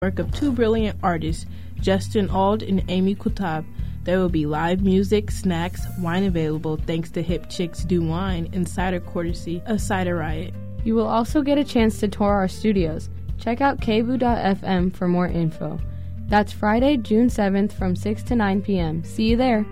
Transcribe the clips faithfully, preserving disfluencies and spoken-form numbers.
work of two brilliant artists, Justin Auld and Amy Kutab. There will be live music, snacks, wine available thanks to Hip Chicks Do Wine and cider courtesy of Cider Riot. You will also get a chance to tour our studios. Check out k b o dot f m for more info. That's Friday, June seventh from six to nine p.m. See you there.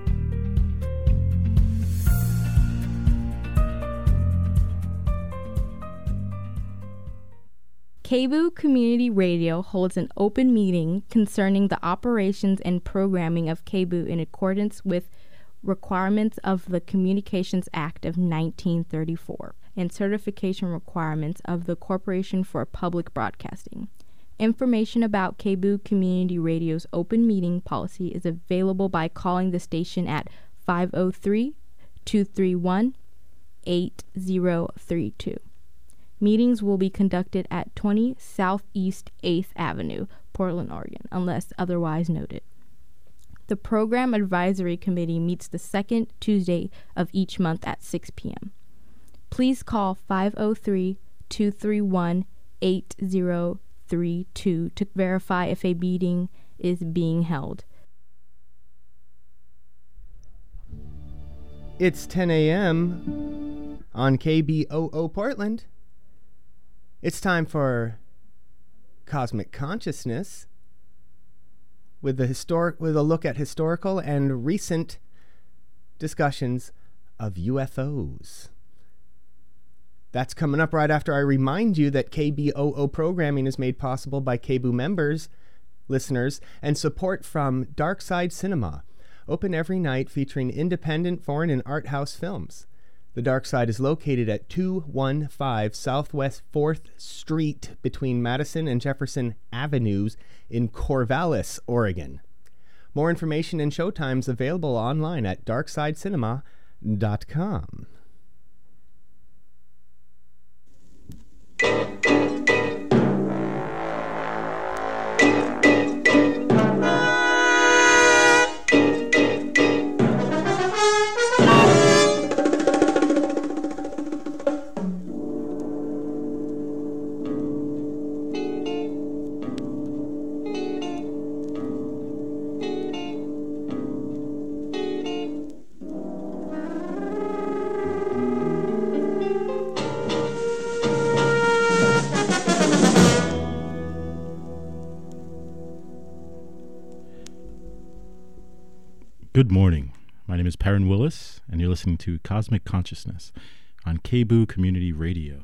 K B O Community Radio holds an open meeting concerning the operations and programming of K B O in accordance with requirements of the Communications Act of nineteen thirty-four and certification requirements of the Corporation for Public Broadcasting. Information about K B O Community Radio's open meeting policy is available by calling the station at five oh three, two three one, eight oh three two. Meetings will be conducted at twenty Southeast eighth Avenue, Portland, Oregon, unless otherwise noted. The Program Advisory Committee meets the second Tuesday of each month at six p.m. Please call five oh three, two three one, eight oh three two to verify if a meeting is being held. It's ten a.m. on K B O O Portland. It's time for Cosmic Consciousness with the historic with a look at historical and recent discussions of U F Os. That's coming up right after I remind you that K B O O programming is made possible by K B O members, listeners, and support from Dark Side Cinema, open every night featuring independent foreign and art house films. The Dark Side is located at two fifteen Southwest fourth Street between Madison and Jefferson Avenues in Corvallis, Oregon. More information and showtimes available online at dark side cinema dot com. Good morning. My name is Perrin Willis, and you're listening to Cosmic Consciousness on K B O Community Radio.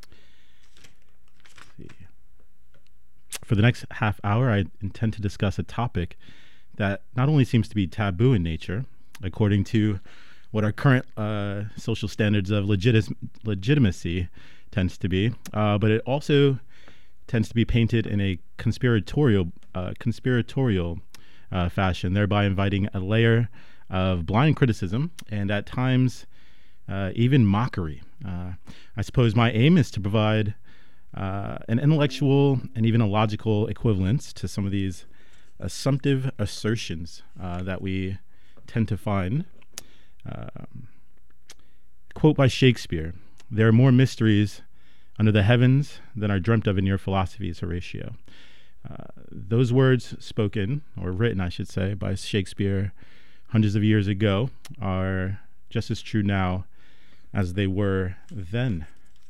Let's see. For the next half hour, I intend to discuss a topic that not only seems to be taboo in nature, according to what our current uh, social standards of legit- legitimacy tends to be, uh, but it also tends to be painted in a conspiratorial, uh, conspiratorial Uh, fashion, thereby inviting a layer of blind criticism and at times uh, even mockery. Uh, I suppose my aim is to provide uh, an intellectual and even a logical equivalence to some of these assumptive assertions uh, that we tend to find. Um, quote by Shakespeare, "There are more mysteries under the heavens than are dreamt of in your philosophies, Horatio." Uh, those words spoken, or written, I should say, by Shakespeare hundreds of years ago are just as true now as they were then.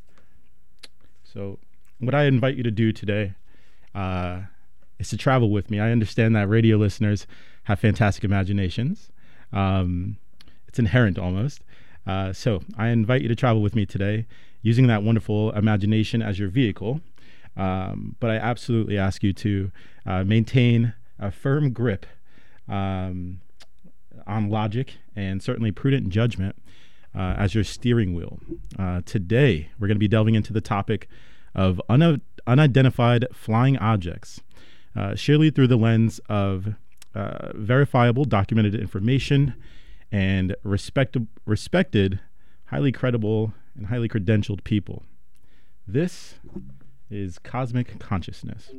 So what I invite you to do today uh, is to travel with me. I understand that radio listeners have fantastic imaginations. Um, it's inherent almost. Uh, so I invite you to travel with me today using that wonderful imagination as your vehicle. Um, but I absolutely ask you to uh, maintain a firm grip um, on logic and certainly prudent judgment uh, as your steering wheel. Uh, today, we're going to be delving into the topic of un- unidentified flying objects, uh, surely through the lens of uh, verifiable documented information and respect- respected, highly credible, and highly credentialed people. This is Cosmic Consciousness.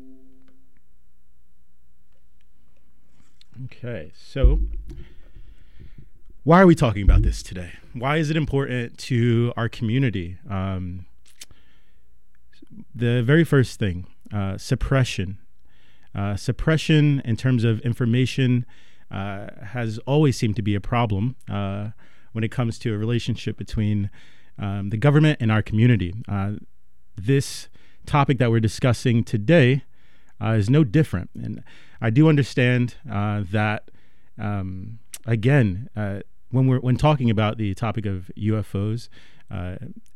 Okay, so why are we talking about this today? Why is it important to our community? Um, the very first thing, uh, suppression uh, suppression in terms of information uh, has always seemed to be a problem uh, when it comes to a relationship between um, the government and our community. Uh, this topic that we're discussing today uh, is no different. And I do understand uh, that, um, again, uh, when we're when talking about the topic of U F Os, uh,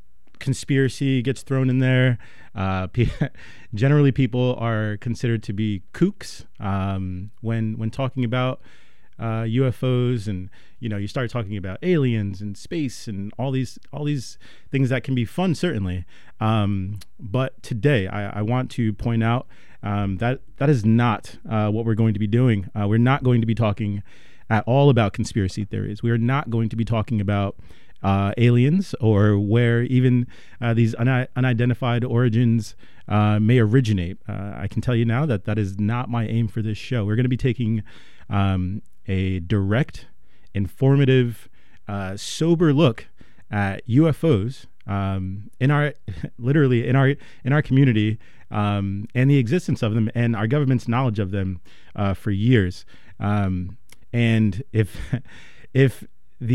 conspiracy gets thrown in there. Uh, pe- generally, people are considered to be kooks um, when when talking about uh, U F Os, and you know, you start talking about aliens and space and all these all these things that can be fun, certainly. Um, but today, I, I want to point out um, that that is not uh, what we're going to be doing. Uh, we're not going to be talking at all about conspiracy theories. We are not going to be talking about uh, aliens or where even uh, these un- unidentified origins uh, may originate. Uh, I can tell you now that that is not my aim for this show. We're going to be taking um, a direct, informative, uh, sober look at U F Os um, in our, literally in our in our community, um, and the existence of them and our government's knowledge of them uh, for years. Um, And if if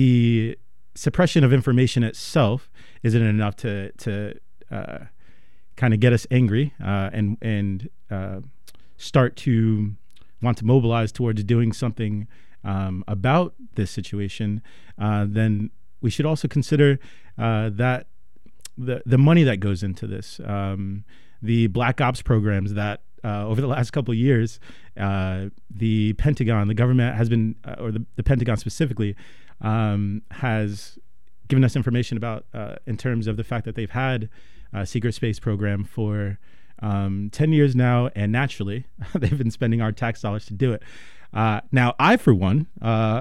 the suppression of information itself isn't enough to to uh, kind of get us angry uh, and and uh, start to want to mobilize towards doing something um, about this situation, uh, then we should also consider uh, that the the money that goes into this, um, the black ops programs that. Uh, over the last couple of years, uh, the Pentagon, the government has been, uh, or the, the Pentagon specifically, um, has given us information about uh, in terms of the fact that they've had a secret space program for um, ten years now, and naturally, they've been spending our tax dollars to do it. Uh, now, I, for one, uh,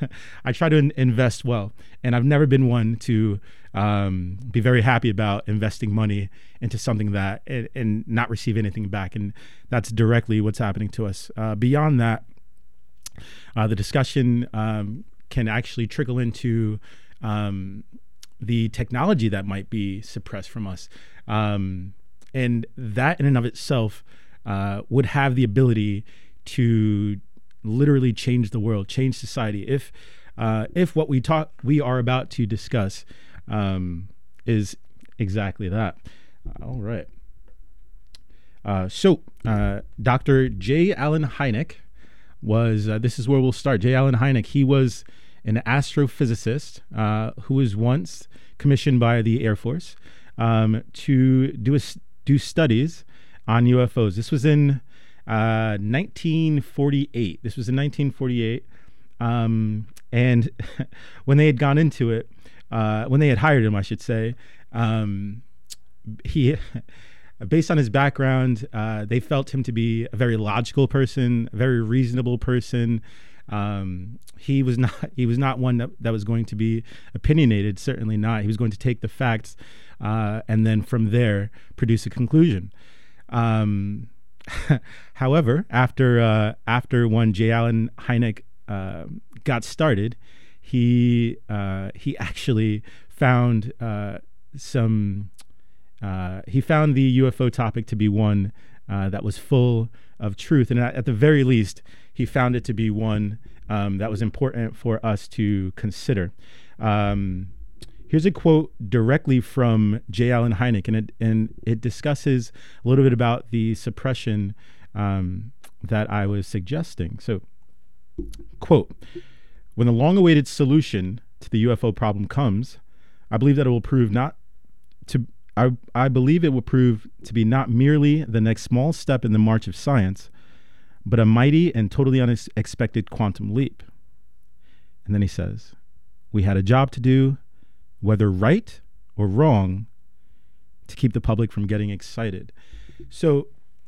I try to in- invest well, and I've never been one to um, be very happy about investing money into something that and, and not receive anything back. And that's directly what's happening to us. Uh, beyond that, uh, the discussion um, can actually trickle into um, the technology that might be suppressed from us. Um, and that in and of itself uh, would have the ability to literally change the world, change society. If uh, if what we talk we are about to discuss um, is exactly that. All right. Uh, so uh, Doctor J. Allen Hynek was, uh, this is where we'll start. J. Allen Hynek, he was an astrophysicist uh, who was once commissioned by the Air Force um, to do a, do studies on U F Os. This was in uh, nineteen forty-eight. This was in nineteen forty-eight. Um, and when they had gone into it, uh, when they had hired him, I should say, um, he, based on his background, uh, they felt him to be a very logical person, a very reasonable person. Um, he was not, he was not one that, that was going to be opinionated. Certainly not. He was going to take the facts, uh, and then from there produce a conclusion. Um, however, after, uh, after one J. Allen Hynek, uh, got started, he, uh, he actually found, uh, some, Uh, he found the U F O topic to be one uh, that was full of truth. And at, at the very least, he found it to be one um, that was important for us to consider. Um, here's a quote directly from J. Allen Hynek, and it, and it discusses a little bit about the suppression um, that I was suggesting. So, quote, "When the long-awaited solution to the U F O problem comes, I believe that it will prove not to I, I believe it will prove to be not merely the next small step in the march of science, but a mighty and totally unexpected quantum leap." And then he says, "We had a job to do, whether right or wrong, to keep the public from getting excited." So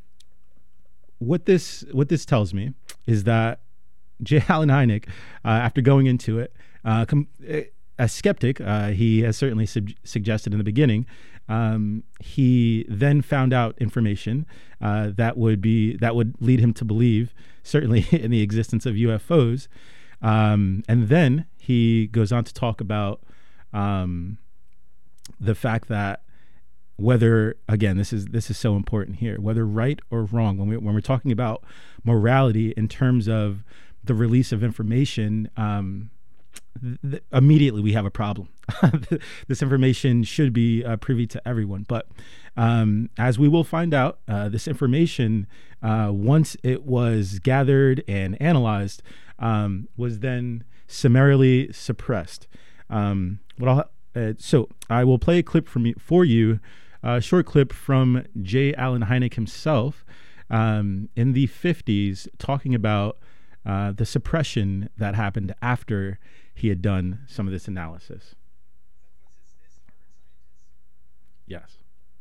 what this what this tells me is that J. Allen Hynek, uh, after going into it, uh, com- a skeptic, uh, he has certainly sub- suggested in the beginning, um, he then found out information uh, that would be that would lead him to believe, certainly, in the existence of U F Os, um, and then he goes on to talk about um, the fact that whether, again, this is this is so important here, whether right or wrong, when, we, when we're talking about morality in terms of the release of information, um, th- th- immediately we have a problem. This information should be uh, privy to everyone. But um, as we will find out, uh, this information, uh, once it was gathered and analyzed, um, was then summarily suppressed. Um, what I'll, uh, so I will play a clip from you, for you, a short clip from J. Allen Hynek himself um, in the fifties, talking about uh, the suppression that happened after he had done some of this analysis. Yes.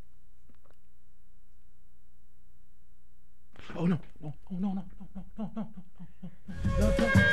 Oh no! No! Oh no! No! No! No! No! No! No! No! No!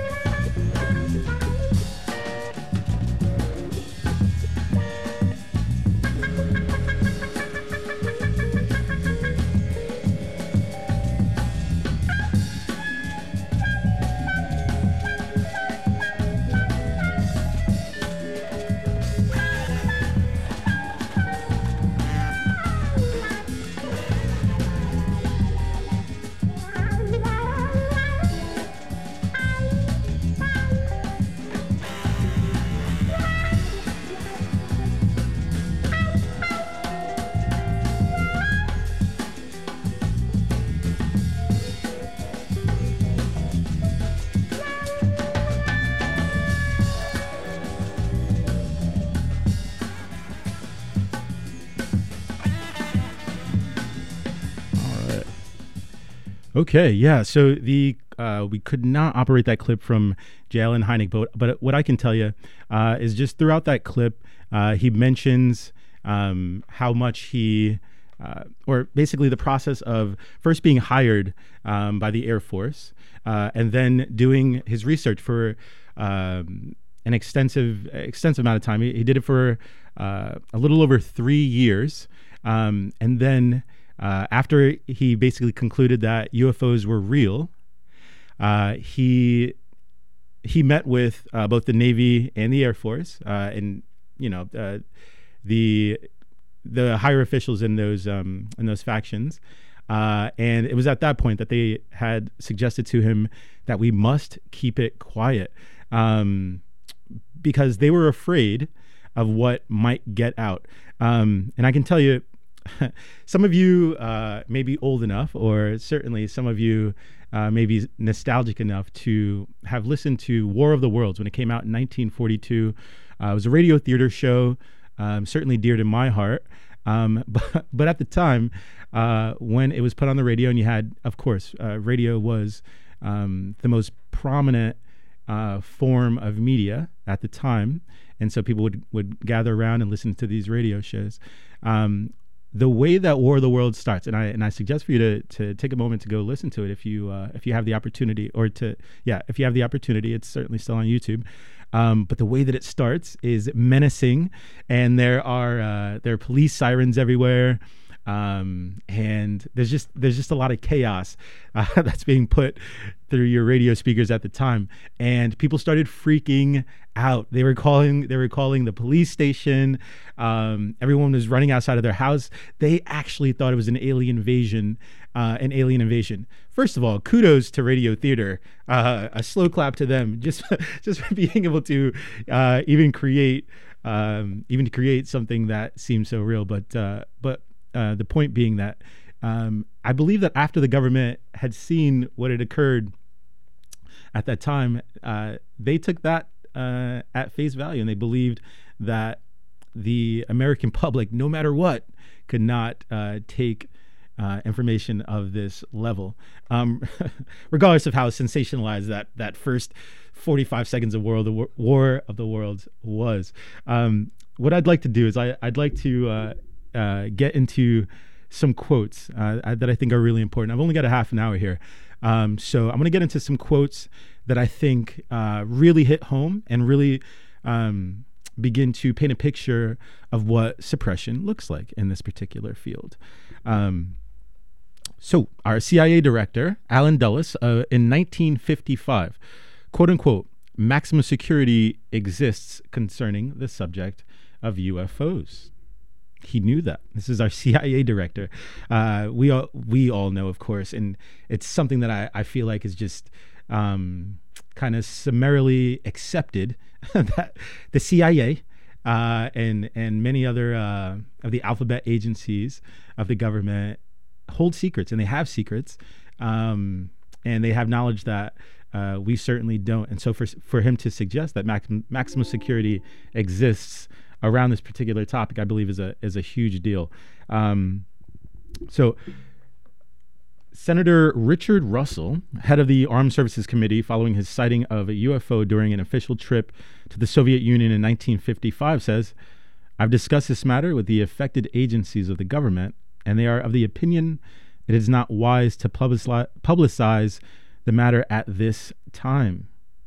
Okay, yeah. So the uh, we could not operate that clip from J. Allen Hynek, but, but what I can tell you uh, is just throughout that clip, uh, he mentions um, how much he, uh, or basically the process of first being hired um, by the Air Force uh, and then doing his research for um, an extensive extensive amount of time. He, he did it for uh, a little over three years, um, and then. Uh, after he basically concluded that U F Os were real, uh, he he met with uh, both the Navy and the Air Force, uh, and you know uh, the the higher officials in those um, in those factions, uh, and it was at that point that they had suggested to him that we must keep it quiet, um, because they were afraid of what might get out. Um, and I can tell you. Some of you uh, may be old enough, or certainly some of you uh, may be nostalgic enough to have listened to War of the Worlds when it came out in nineteen forty-two. Uh, it was a radio theater show, um, certainly dear to my heart. Um, but, but at the time, uh, when it was put on the radio, and you had, of course, uh, radio was um, the most prominent uh, form of media at the time. And so people would, would gather around and listen to these radio shows. Um, The way that War of the Worlds starts, and I and I suggest for you to to take a moment to go listen to it if you uh, if you have the opportunity, or to yeah if you have the opportunity. It's certainly still on YouTube. Um, but the way that it starts is menacing, and there are uh, there are police sirens everywhere, um, and there's just there's just a lot of chaos uh, that's being put through your radio speakers at the time, and people started freaking out. They were calling they were calling the police station. Um, everyone was running outside of their house. They actually thought it was an alien invasion, uh, an alien invasion. First of all, kudos to radio theater. Uh, a slow clap to them, just just for being able to uh, even create um, even to create something that seems so real. But uh, but uh, the point being that um, I believe that after the government had seen what had occurred at that time, uh, they took that uh, at face value, and they believed that the American public, no matter what, could not uh, take uh, information of this level, um, regardless of how sensationalized that that first forty-five seconds of War of the, War, War of the Worlds was. Um, what I'd like to do is I, I'd like to uh, uh, get into some quotes uh, that I think are really important. I've only got a half an hour here. Um, so I'm going to get into some quotes that I think uh, really hit home and really um, begin to paint a picture of what suppression looks like in this particular field. Um, so our C I A director, Allen Dulles, uh, in nineteen fifty-five, quote unquote, maximum security exists concerning the subject of U F Os. He knew that. This is our C I A director. Uh, we all we all know, of course, and it's something that I, I feel like is just um, kind of summarily accepted that the C I A uh, and and many other uh, of the alphabet agencies of the government hold secrets, and they have secrets, um, and they have knowledge that uh, we certainly don't. And so for for him to suggest that maximum maximum security exists around this particular topic, I believe is a is a huge deal. Um, so Senator Richard Russell, head of the Armed Services Committee, following his sighting of a U F O during an official trip to the Soviet Union in nineteen fifty-five, says, "I've discussed this matter with the affected agencies of the government, and they are of the opinion it is not wise to publici- publicize the matter at this time."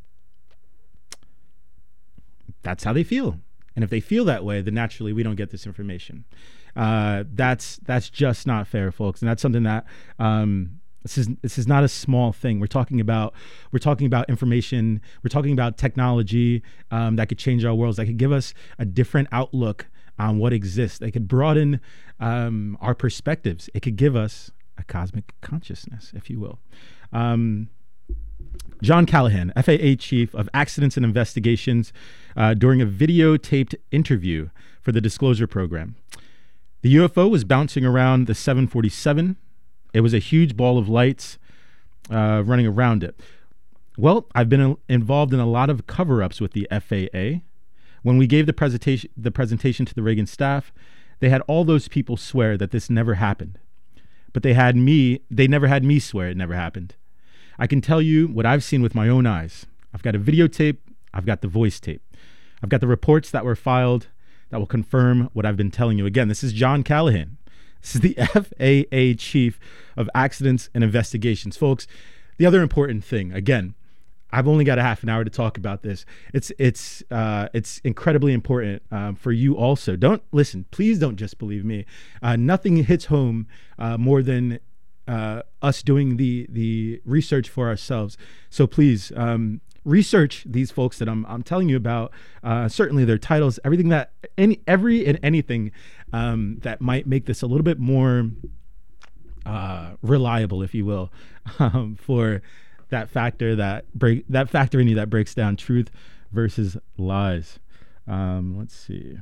That's how they feel. And if they feel that way, then naturally we don't get this information. Uh, that's that's just not fair, folks. And that's something that um, this is this is not a small thing. We're talking about we're talking about information. We're talking about technology um, that could change our worlds. That could give us a different outlook on what exists. They could broaden um, our perspectives. It could give us a cosmic consciousness, if you will. Um, John Callahan, F A A Chief of Accidents and Investigations, uh, during a videotaped interview for the Disclosure Program. The U F O was bouncing around the seven forty-seven. It was a huge ball of lights uh, running around it. Well, I've been uh, involved in a lot of cover-ups with the F A A. When we gave the presentation, the presentation to the Reagan staff, they had all those people swear that this never happened. But they had me, they never had me swear it never happened. I can tell you what I've seen with my own eyes. I've got a videotape. I've got the voice tape. I've got the reports that were filed that will confirm what I've been telling you. Again, this is John Callahan. This is the F A A Chief of Accidents and Investigations. Folks, the other important thing, again, I've only got a half an hour to talk about this. It's it's uh, it's incredibly important um, for you also. Don't listen. Please don't just believe me. Uh, nothing hits home uh, more than uh, us doing the the research for ourselves. So please um, research these folks that I'm I'm telling you about. Uh, certainly their titles, everything that any every and anything um, that might make this a little bit more uh, reliable, if you will, um, for that factor that break that factor in you that breaks down truth versus lies. Um, let's see.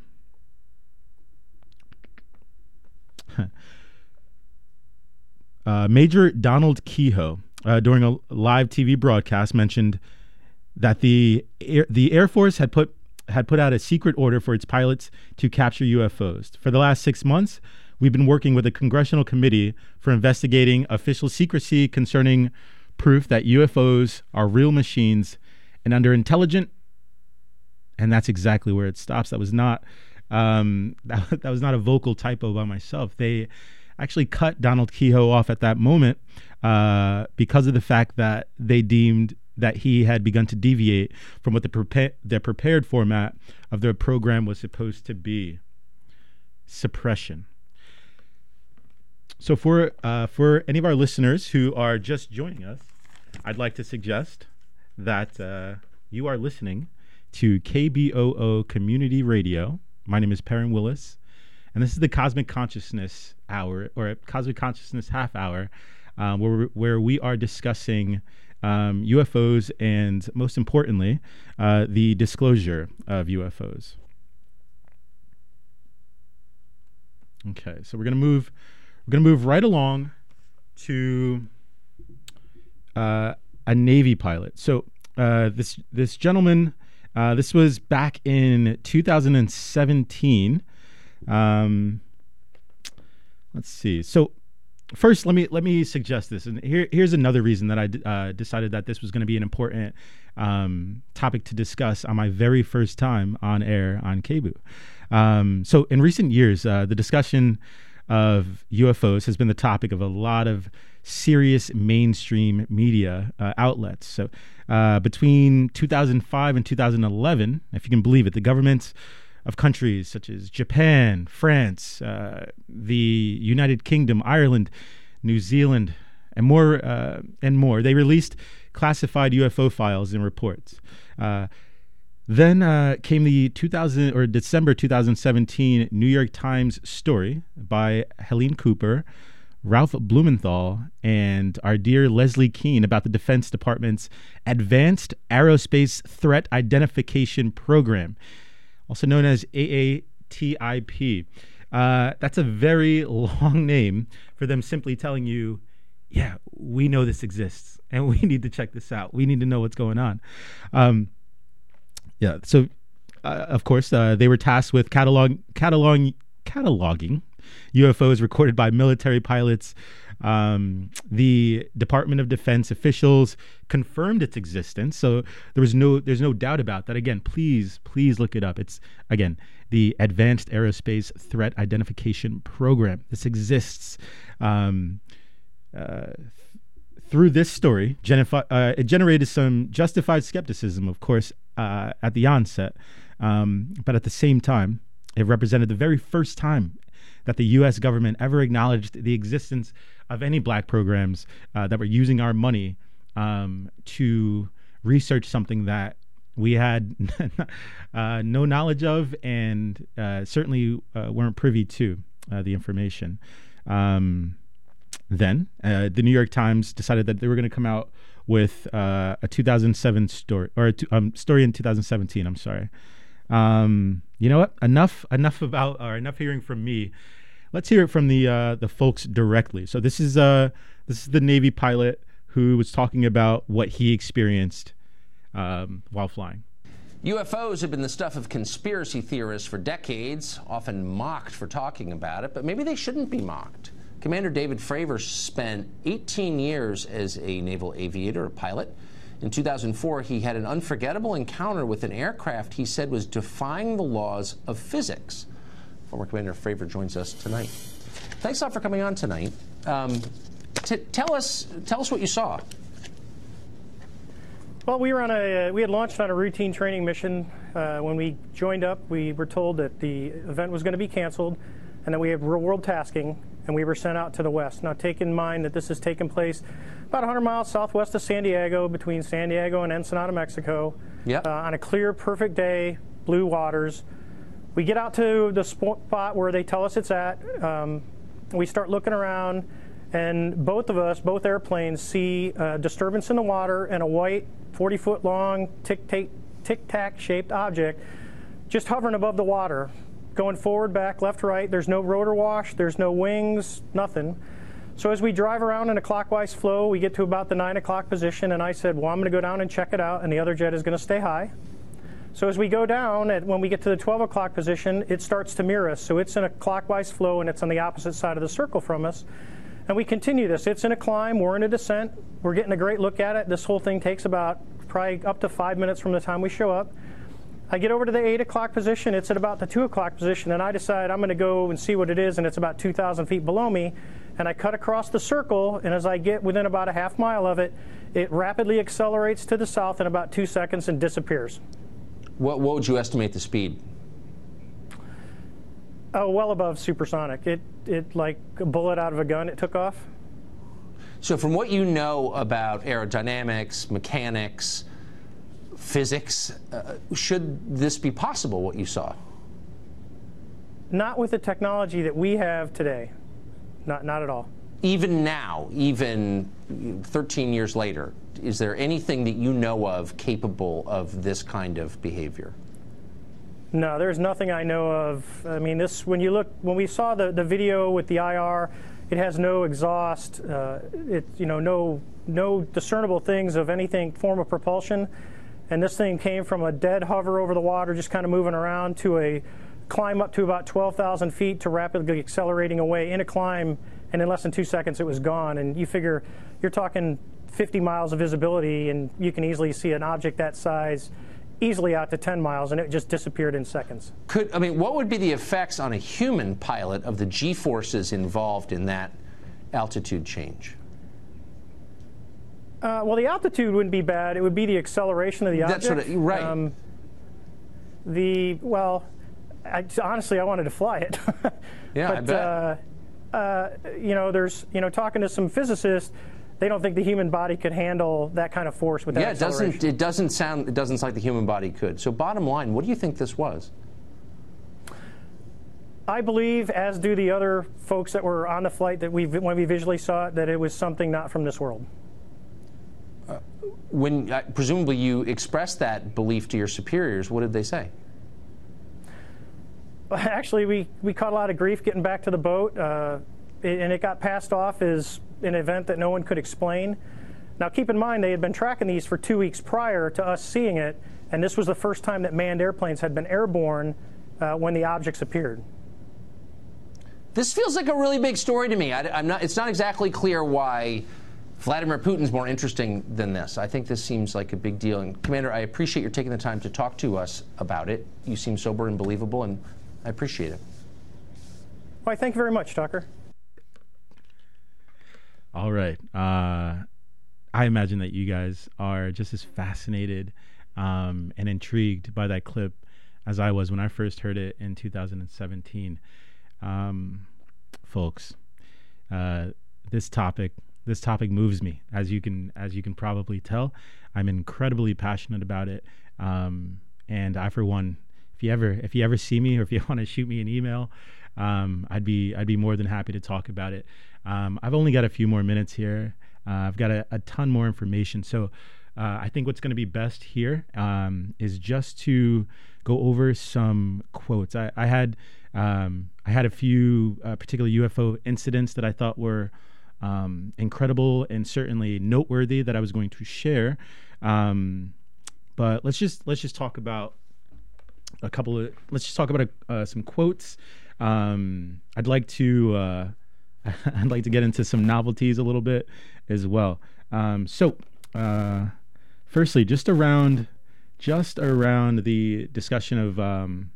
uh, Major Donald Kehoe, uh, during a live T V broadcast, mentioned that the Air, the Air Force had put had put out a secret order for its pilots to capture U F Os. For the last six months, we've been working with a congressional committee for investigating official secrecy concerning proof that U F Os are real machines and under intelligent, and that's exactly where it stops. That was not um, that, that was not a vocal typo by myself. They actually cut Donald Kehoe off at that moment uh, because of the fact that they deemed that he had begun to deviate from what the prepa- the prepared format of their program was supposed to be. Suppression. So for uh, for any of our listeners who are just joining us, I'd like to suggest that uh, you are listening to K B O O Community Radio. My name is Perrin Willis, and this is the Cosmic Consciousness Hour, or Cosmic Consciousness Half Hour, uh, where, where we are discussing um, U F Os and, most importantly, uh, the disclosure of U F Os. Okay, so we're going to move... We're going to move right along to uh, a Navy pilot. So uh, this this gentleman, uh, this was back in two thousand seventeen. Um, let's see. So first, let me let me suggest this, and here here's another reason that I d- uh, decided that this was going to be an important um, topic to discuss on my very first time on air on K B U. Um, so in recent years, uh, the discussion of U F Os has been the topic of a lot of serious mainstream media uh, outlets. So uh, between two thousand five and two thousand eleven, if you can believe it, the governments of countries such as Japan, France, uh, the United Kingdom, Ireland, New Zealand, and more, uh, and more, they released classified U F O files and reports. Uh, Then uh, came the two thousand or December two thousand seventeen New York Times story by Helene Cooper, Ralph Blumenthal, and our dear Leslie Kean about the Defense Department's Advanced Aerospace Threat Identification Program, also known as A A T I P. Uh, that's a very long name for them simply telling you, yeah, we know this exists and we need to check this out. We need to know what's going on. Um, yeah, so uh, of course, uh, they were tasked with catalog, catalog, cataloging U F Os recorded by military pilots. Um, the Department of Defense officials confirmed its existence, so there was no, there's no doubt about that. Again, please, please look it up. It's again the Advanced Aerospace Threat Identification Program. This exists. Um, uh, through this story, genif- uh, it generated some justified skepticism, of course, uh, at the onset, um, but at the same time, it represented the very first time that the U S government ever acknowledged the existence of any black programs uh, that were using our money um, to research something that we had uh, no knowledge of and uh, certainly uh, weren't privy to uh, the information. Um, then uh, the New York Times decided that they were going to come out with uh, a two thousand seven story or a t- um, story in two thousand seventeen. I'm sorry. Um, you know what? Enough, enough about, or enough hearing from me. Let's hear it from the uh, the folks directly. So this is uh this is the Navy pilot who was talking about what he experienced um, while flying. U F Os have been the stuff of conspiracy theorists for decades, often mocked for talking about it, but maybe they shouldn't be mocked. Commander David Fravor spent eighteen years as a naval aviator, a pilot. In two thousand four, he had an unforgettable encounter with an aircraft he said was defying the laws of physics. Former Commander Fravor joins us tonight. Thanks a lot for coming on tonight. Um, t- tell us, tell us what you saw. Well, we were on a uh, we had launched on a routine training mission. Uh, when we joined up, we were told that the event was going to be canceled, and that we had real-world tasking, and we were sent out to the west. Now, take in mind that this has taken place about one hundred miles southwest of San Diego, between San Diego and Ensenada, Mexico. Yep. Uh, on a clear, perfect day, blue waters. We get out to the spot where they tell us it's at. Um, we start looking around, and both of us, both airplanes, see a disturbance in the water and a white, forty-foot long, tic-tac, tic-tac shaped object just hovering above the water, going forward, back, left, right. There's no rotor wash, there's no wings, nothing. So as we drive around in a clockwise flow, we get to about the nine o'clock position, and I said, well, I'm going to go down and check it out, and the other jet is going to stay high. So as we go down, at, when we get to the twelve o'clock position, it starts to mirror us. So it's in a clockwise flow, and it's on the opposite side of the circle from us. And we continue this. It's in a climb. We're in a descent. We're getting a great look at it. This whole thing takes about probably up to five minutes from the time we show up. I get over to the eight o'clock position. It's at about the two o'clock position, and I decide I'm going to go and see what it is, and it's about two thousand feet below me. And I cut across the circle, and as I get within about a half mile of it, it rapidly accelerates to the south in about two seconds and disappears. What, what would you estimate the speed? Oh, well above supersonic. It, it like a bullet out of a gun, it took off. So from what you know about aerodynamics, mechanics, physics, uh, should this be possible, what you saw? Not with the technology that we have today. Not, not at all. Even now, even thirteen years later, is there anything that you know of capable of this kind of behavior? No, there's nothing I know of. I mean, this, when you look, when we saw the, the video with the I R, it has no exhaust, uh, it, you know, no, no discernible things of anything, form of propulsion. And this thing came from a dead hover over the water, just kind of moving around, to a climb up to about twelve thousand feet to rapidly accelerating away in a climb, and in less than two seconds it was gone. And you figure you're talking fifty miles of visibility, and you can easily see an object that size easily out to ten miles, and it just disappeared in seconds. Could, I mean, what would be the effects on a human pilot of the G-forces involved in that altitude change? Uh, well, the altitude wouldn't be bad. It would be the acceleration of the object. That's what it, right. Um, the, well, I, honestly, I wanted to fly it. Yeah, but, I bet. Uh, uh, you know, there's, you know, talking to some physicists, they don't think the human body could handle that kind of force with that yeah, it acceleration. doesn't. It doesn't sound. It doesn't sound like the human body could. So, bottom line, what do you think this was? I believe, as do the other folks that were on the flight, that we, when we visually saw it, that it was something not from this world. Uh, when uh, presumably you expressed that belief to your superiors, what did they say? Actually, we, we caught a lot of grief getting back to the boat, uh, and it got passed off as an event that no one could explain. Now, keep in mind, they had been tracking these for two weeks prior to us seeing it, and this was the first time that manned airplanes had been airborne uh, when the objects appeared. This feels like a really big story to me. I, I'm not, it's not exactly clear why Vladimir Putin's more interesting than this. I think this seems like a big deal. And, Commander, I appreciate your taking the time to talk to us about it. You seem sober and believable, and I appreciate it. Well, thank you very much, Tucker. All right. Uh, I imagine that you guys are just as fascinated um, and intrigued by that clip as I was when I first heard it in two thousand seventeen. Um, folks, uh, this topic, this topic moves me, as you can, as you can probably tell. I'm incredibly passionate about it. Um, and I, for one, if you ever, if you ever see me, or if you want to shoot me an email, um, I'd be, I'd be more than happy to talk about it. Um, I've only got a few more minutes here. Uh, I've got a, a ton more information. So, uh, I think what's going to be best here, um, is just to go over some quotes. I, I had, um, I had a few uh, particular U F O incidents that I thought were um, incredible and certainly noteworthy that I was going to share. Um, but let's just let's just talk about a couple of let's just talk about a, uh, some quotes. Um, I'd like to uh, I'd like to get into some novelties a little bit as well. Um, so, uh, firstly, just around just around the discussion of um,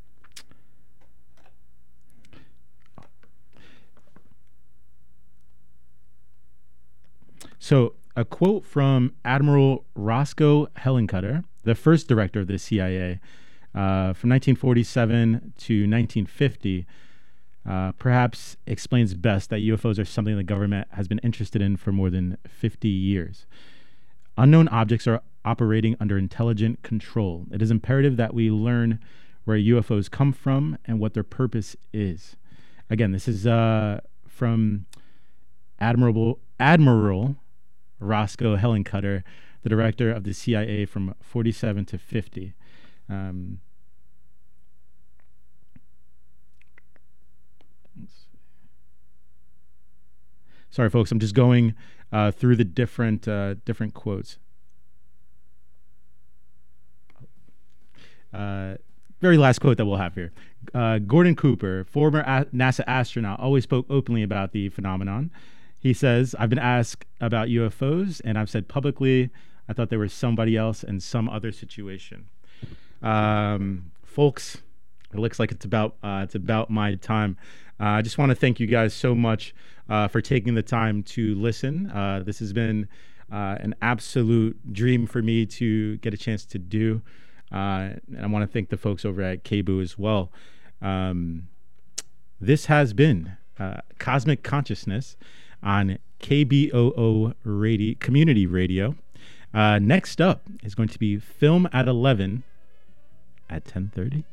So a quote from Admiral Roscoe Hellencutter, the first director of the C I A, uh, from nineteen forty-seven to nineteen fifty, uh, perhaps explains best that U F Os are something the government has been interested in for more than fifty years. Unknown objects are operating under intelligent control. It is imperative that we learn where U F Os come from and what their purpose is. Again, this is uh, from Admiral Admiral Roscoe Hellencutter, the director of the C I A from forty-seven to fifty. Um, let's see. Sorry, folks, I'm just going uh, through the different uh, different quotes. Uh, very last quote that we'll have here. Uh, Gordon Cooper, former a- NASA astronaut, always spoke openly about the phenomenon. He says, I've been asked about U F Os, and I've said publicly I thought there was somebody else in some other situation. Um, folks, it looks like it's about uh, it's about my time. Uh, I just want to thank you guys so much uh, for taking the time to listen. Uh, this has been uh, an absolute dream for me to get a chance to do. Uh, and I want to thank the folks over at K B O O as well. Um, this has been uh, Cosmic Consciousness on K B O O radio, Community Radio. Uh, next up is going to be Film at eleven at ten thirty.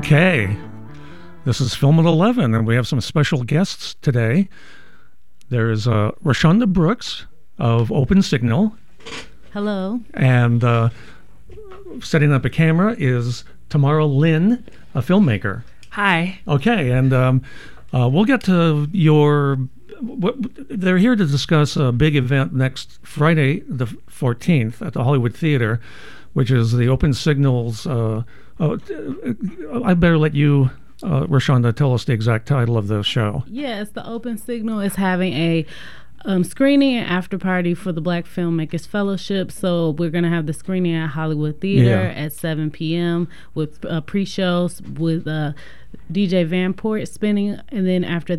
Okay. This is Film at eleven, and we have some special guests today. There's uh, Rashonda Brooks of Open Signal. Hello. And uh, setting up a camera is Tamara Lynn, a filmmaker. Hi. Okay, and um, uh, we'll get to your... What, they're here to discuss a big event next Friday, the fourteenth, at the Hollywood Theater, which is the Open Signals. Uh, uh, I better let you, uh, Rashonda, tell us the exact title of the show. Yes, the Open Signal is having a um, screening and after party for the Black Filmmakers Fellowship. So we're going to have the screening at Hollywood Theater Yeah. at seven p.m. with uh, pre-shows with uh, D J Vanport spinning, and then after